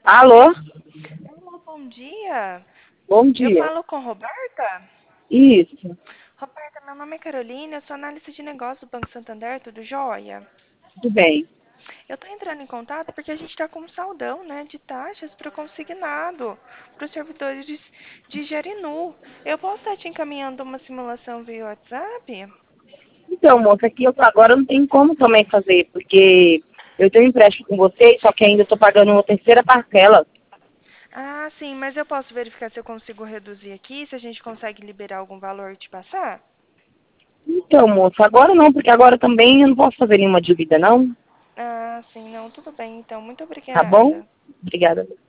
Alô? Alô, bom dia. Bom Eu dia. falo com Roberta? Isso, Roberta, meu nome é Carolina, eu sou analista de negócios do Banco Santander, tudo jóia? tudo bem. Eu estou entrando em contato porque a gente está com um saldão, né, de taxas para o consignado, para os servidores de Jarinu. Eu posso estar te encaminhando uma simulação via WhatsApp? Então, moça, aqui agora não tem como também fazer, porque eu tenho um empréstimo com vocês, só que ainda estou pagando uma terceira parcela. Ah, sim, mas eu posso verificar se eu consigo reduzir aqui, se a gente consegue liberar algum valor e te passar? Então, moça, agora não, porque agora também eu não posso fazer nenhuma dívida, não. Ah, sim, não, tudo bem, então, muito Tá bom? obrigada. Obrigada.